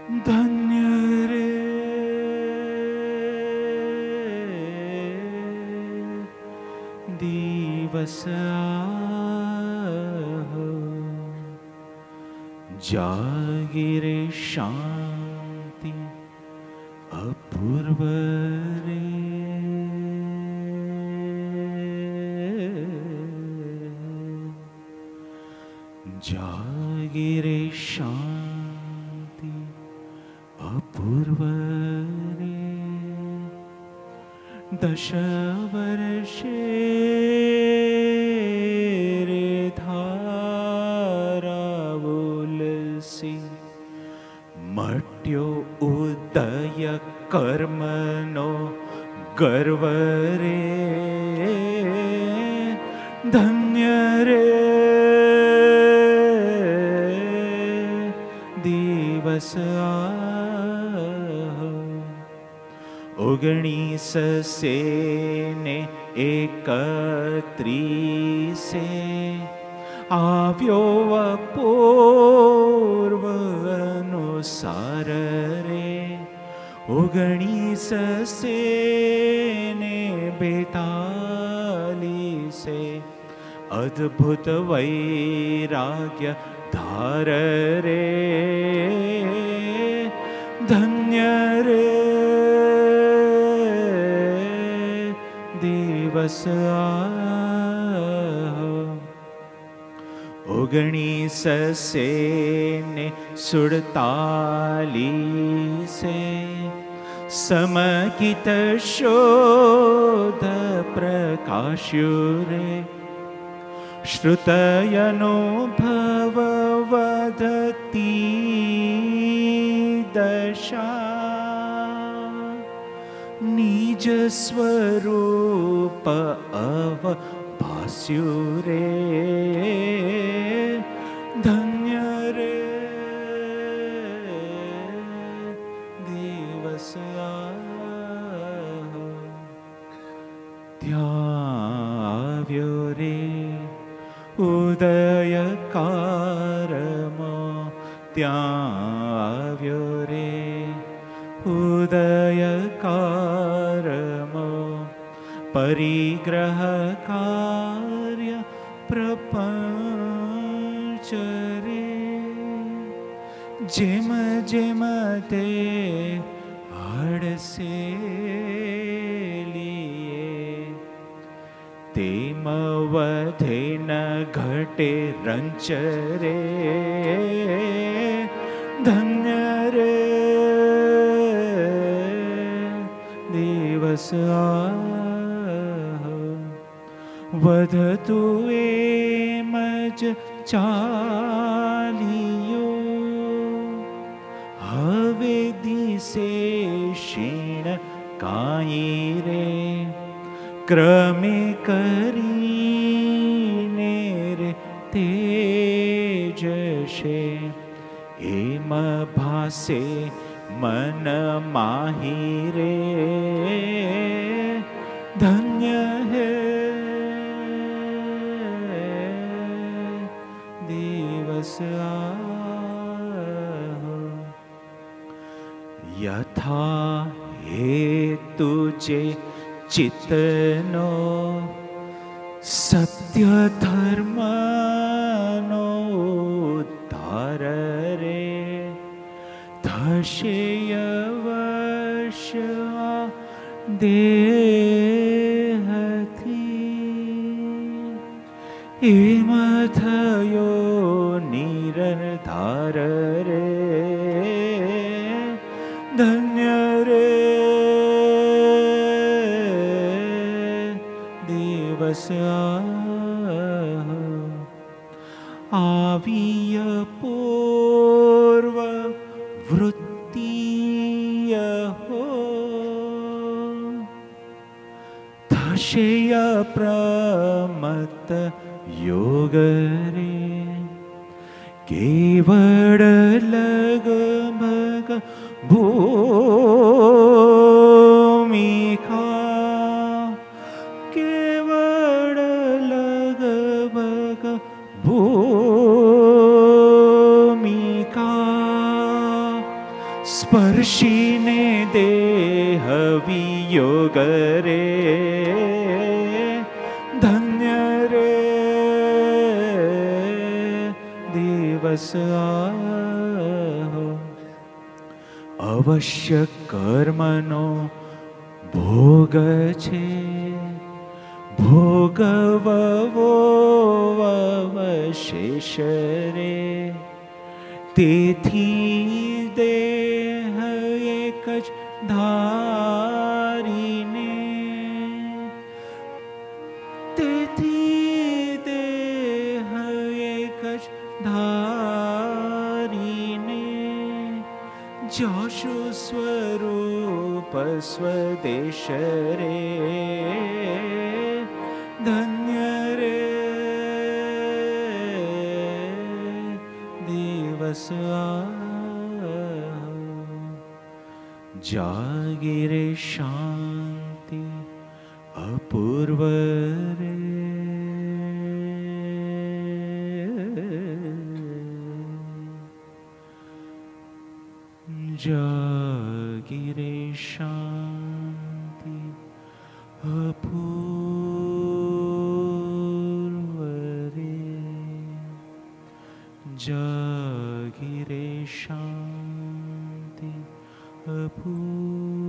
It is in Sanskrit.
धन्य रे दिवस जागिरे शांति अपूर्व रे जागिरे शांति अपूर्व रे दश वर्षे रे धारावुलसी मट्यो उदय कर्मनो गर्व रे धन्य रे दिवस ओगणीस से ने 31 आव्यो अपूर्व अनुसार रे 19 से ने 42 अद्भुत वैराग्य धार रे धन्य रे दिवस 19 से ने 47 समकित शोध प्रकाश्युरे श्रुतयनुभव वदति दशा निज स्वरूप अवभास्युरे धन्य रे दिवस त्याव्यो रे उदय कारमो त्याव्यो रे उदय कारमो परिग्रह कार्य प्रपंच रे जेम जेम ते आड़से तेम वधे न घटे रंच रे धन्य रे दिवस वधतु एमज चालियो हवे दिसे क्षीण काई रे क्रमे करीने रे तेजशे एम भासे मन माही रे धन्य है दिवस यथा हेतुजे चित्तनो सत्य धर्म नो उद्धार रे धशेय वश देहथी एम थयो निरधार रे धन्य रे दिवस आवीय पूर्व वृत्तीय हो धशेय प्रमत्त योग रे केवल लग भग भूमिका केवल लग भग भूमिका स्पर्शिने देह वियोग रे धन्य रे दिवस आहो अवश्य कर्मनो भोग छे भोगववो अवशेष रे तेथी देह एक ज धारीने तेथी देह एक ज धारीने जाशु स्वरूप स्वदेश रे धन्य रे दिवस जागिरे शांति अपूर्व रे जागिरे शांति अपूर्व रे जागिरे शांति अपूर्व